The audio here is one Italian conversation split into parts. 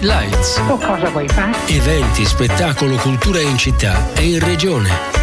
Lights. O cosa vuoi fare? Eventi, spettacolo, cultura in città e in regione.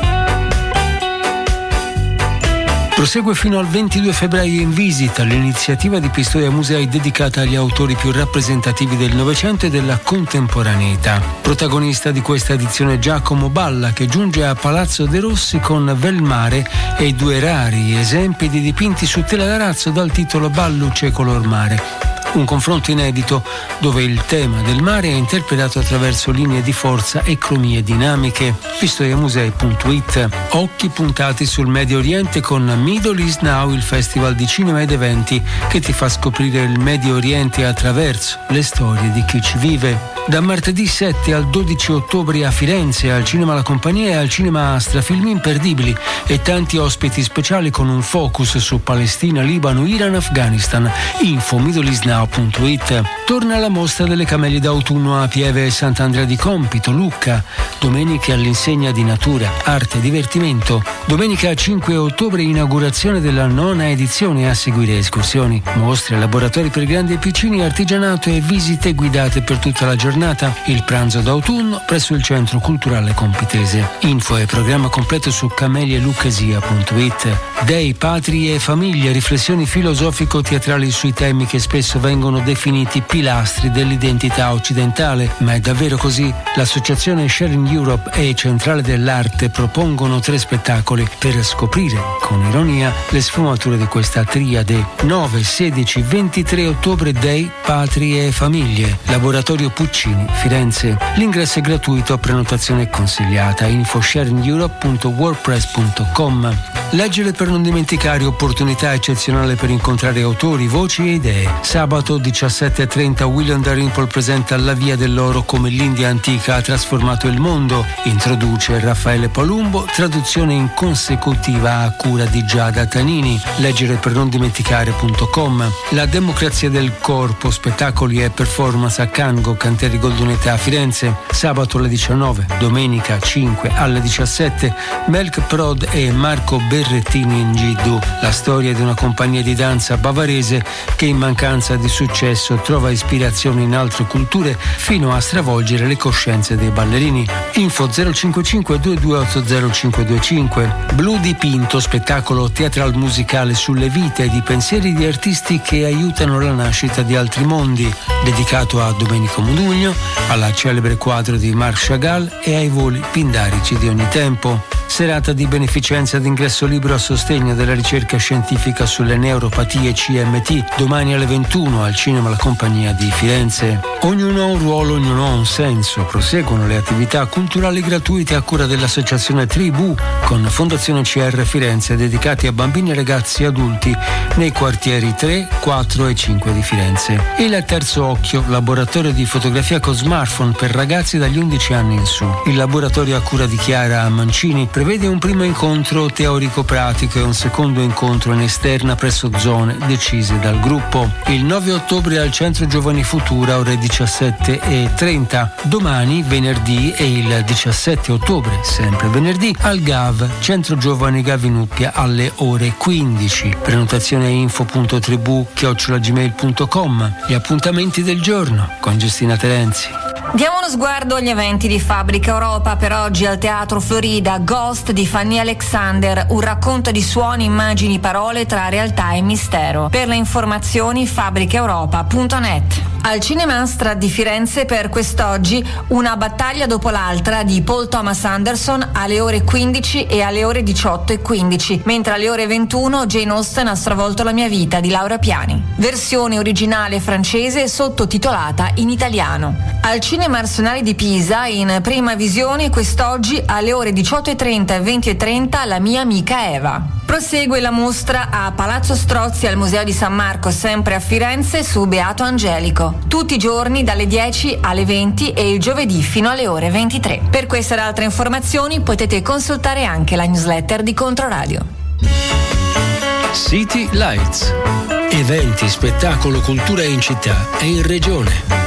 Prosegue fino al 22 febbraio in visita l'iniziativa di Pistoia Musei dedicata agli autori più rappresentativi del Novecento e della contemporaneità. Protagonista di questa edizione Giacomo Balla, che giunge a Palazzo De Rossi con Velmare e i due rari esempi di dipinti su tela d'arazzo dal titolo Ballucce color mare. Un confronto inedito dove il tema del mare è interpretato attraverso linee di forza e cromie dinamiche. pistoiamusei.it. Occhi puntati sul Medio Oriente con Middle East Now, il festival di cinema ed eventi che ti fa scoprire il Medio Oriente attraverso le storie di chi ci vive. Da martedì 7 al 12 ottobre a Firenze, al Cinema La Compagnia e al Cinema Astra, film imperdibili e tanti ospiti speciali con un focus su Palestina, Libano, Iran, Afghanistan. Info middleeastnow.it. Torna la mostra delle camelie d'autunno a Pieve e Sant'Andrea di Compito, Lucca. Domeniche all'insegna di natura, arte e divertimento. Domenica 5 ottobre inaugurazione della 9ª edizione, a seguire escursioni, mostre, laboratori per grandi e piccini, artigianato e visite guidate per tutta la giornata. Il pranzo d'autunno presso il Centro Culturale Compitese. Info e programma completo su camelieluccasia.it. Dei, patrie e famiglie, riflessioni filosofico-teatrali sui temi che spesso vengono definiti pilastri dell'identità occidentale, ma è davvero così? L'associazione Sharing Europe e Centrale dell'Arte propongono 3 spettacoli per scoprire con ironia le sfumature di questa triade. 9, 16, 23 ottobre Dei, patrie e famiglie. Laboratorio Puccini, Firenze. L'ingresso è gratuito, prenotazione consigliata. Info sharingeurope.wordpress.com. Leggere per non dimenticare, opportunità eccezionale per incontrare autori, voci e idee. Sabato 17:30 William Dalrymple presenta La via dell'oro, come l'India antica ha trasformato il mondo. Introduce Raffaele Palumbo, traduzione in consecutiva a cura di Giada Tanini. Leggere per non dimenticare.com. La democrazia del corpo, spettacoli e performance a Cango, Cantieri Goldunetà a Firenze. Sabato alle 19, domenica 5 alle 17 Melk Prod e Marco Berrettini in Giddu, la storia di una compagnia di danza bavarese che in mancanza di successo trova ispirazione in altre culture fino a stravolgere le coscienze dei ballerini. Info 055 2280 525. Blu dipinto, spettacolo teatral musicale sulle vite ed i pensieri di artisti che aiutano la nascita di altri mondi, dedicato a Domenico Modugno, alla celebre quadro di Marc Chagall e ai voli pindarici di ogni tempo. Serata di beneficenza ad ingresso libero a sostegno della ricerca scientifica sulle neuropatie CMT, domani alle 21 al Cinema La Compagnia di Firenze. Ognuno ha un ruolo, ognuno ha un senso. Proseguono le attività culturali gratuite a cura dell'associazione Tribù con Fondazione CR Firenze, dedicati a bambini e ragazzi adulti nei quartieri 3, 4 e 5 di Firenze. Il terzo occhio, laboratorio di fotografia con smartphone per ragazzi dagli 11 anni in su. Il laboratorio a cura di Chiara Mancini prevede un primo incontro teorico-pratico e un secondo incontro in esterna presso zone decise dal gruppo. Il 9 ottobre al Centro Giovani Futura, ore 17:30. Domani, venerdì, e il 17 ottobre, sempre venerdì, al GAV, Centro Giovani Gavinuppia, alle ore 15. Prenotazione info.tribù@gmail.com. Gli appuntamenti del giorno con Giustina Terenzi. Diamo uno sguardo agli eventi di Fabbrica Europa. Per oggi al Teatro Florida, Ghost di Fanny Alexander, un racconto di suoni, immagini, parole tra realtà e mistero. Per le informazioni fabbricaeuropa.net. Al Cinema Astra di Firenze per quest'oggi una battaglia dopo l'altra di Paul Thomas Anderson alle ore 15 e alle ore 18:15, mentre alle ore 21 Jane Austen ha stravolto la mia vita di Laura Piani. Versione originale francese sottotitolata in italiano. Al Cinema Arsenale di Pisa in prima visione quest'oggi alle ore 18:30 e 20:30 La mia amica Eva. Prosegue la mostra a Palazzo Strozzi al Museo di San Marco, sempre a Firenze, su Beato Angelico. Tutti i giorni dalle 10 alle 20 e il giovedì fino alle ore 23. Per queste ed altre informazioni potete consultare anche la newsletter di Controradio. City Lights. Eventi, spettacolo, cultura in città e in regione.